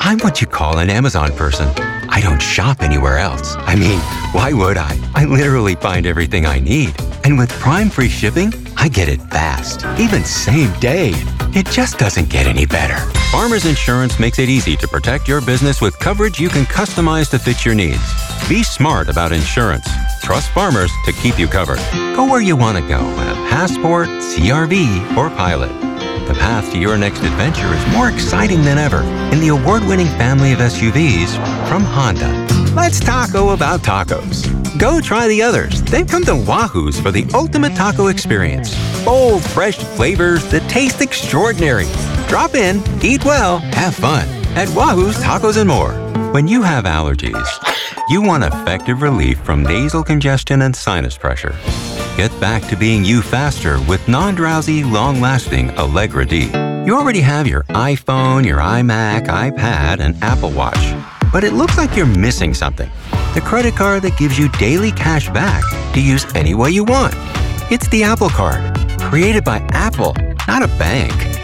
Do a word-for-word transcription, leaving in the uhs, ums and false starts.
I'm what you call an Amazon person. I don't shop anywhere else. I mean, why would I? I literally find everything I need. And with Prime free shipping, I get it fast, even same day. It just doesn't get any better. Farmers Insurance makes it easy to protect your business with coverage you can customize to fit your needs. Be smart about insurance. Trust Farmers to keep you covered. Go where you want to go in a Passport, C R V, or Pilot. The path to your next adventure is more exciting than ever in the award-winning family of S U Vs from Honda. Let's taco about tacos. Go try the others. They've come to Wahoo's for the ultimate taco experience. Bold, fresh flavors that taste extraordinary. Drop in, eat well, have fun at Wahoo's Tacos and More. When you have allergies, you want effective relief from nasal congestion and sinus pressure. Get back to being you faster with non-drowsy, long-lasting Allegra D. You already have your iPhone, your iMac, iPad, and Apple Watch. But it looks like you're missing something. The credit card that gives you daily cash back to use any way you want. It's the Apple Card, created by Apple, not a bank.